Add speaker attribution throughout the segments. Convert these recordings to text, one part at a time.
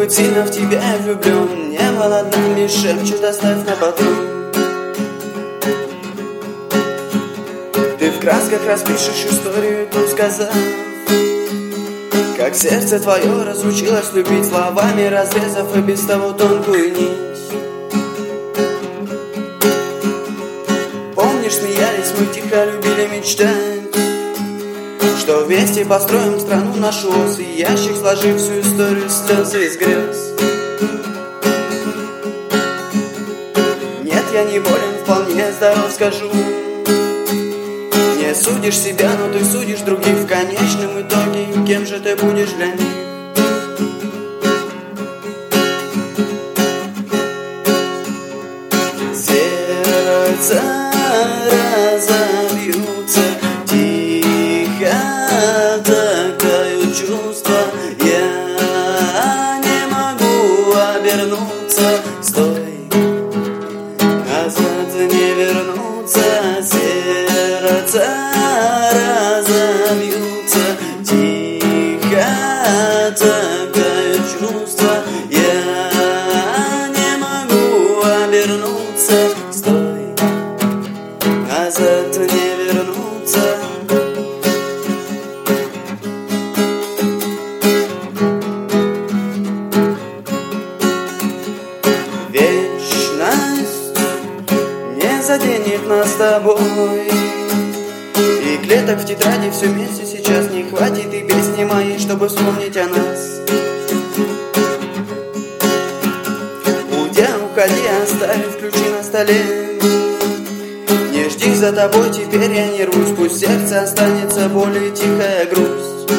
Speaker 1: быть сильно в тебя я влюблен. Небо над нами шепчет, оставь на потом. Ты в красках распишешь историю, ту сказав, как сердце твое разучилось любить, словами разрезав и без того тонкую нить. Помнишь, смеялись, мы тихо любили мечтать, что вместе построим страну нашу ос, и ящик, сложив всю историю слез и из грез. Нет, я не болен, вполне здоров, скажу. Не судишь себя, но ты судишь других. В конечном итоге, кем же ты будешь для них? Сердца разобьются, тихо тают чувства. Я не могу обернуться, стой, назад не вернуться. Сердца разобьются, тихо тают чувства. Я не могу обернуться, стой, назад не вернуться. Вечность не заденет нас с тобой, и клеток в тетради все вместе сейчас не хватит, и песни моей, чтобы вспомнить о нас. Уйдя, уходи, оставив ключи на столе. Не жди, за тобой теперь я не рвусь, пусть в сердце останется боль и тихая грусть.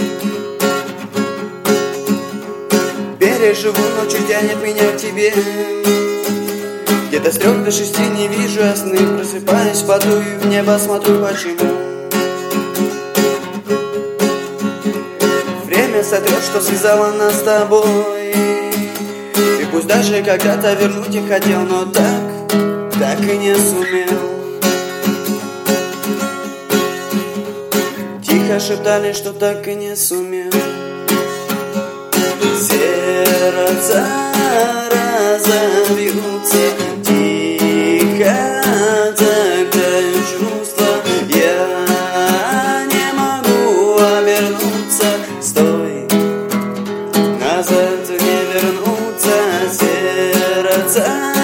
Speaker 1: Переживу, ночью тянет меня к тебе. Где-то с 3 до 6 не вижу я сны, просыпаюсь, паду и в небо смотрю, почему. Время сотрет, что связало нас с тобой. И пусть даже когда-то вернуть я хотел, но так и не сумел. Тихо шептали, что так и не сумел. Сердца разобьются, тихо тают чувства. Я не могу обернуться, стой, назад не вернуться. Сердца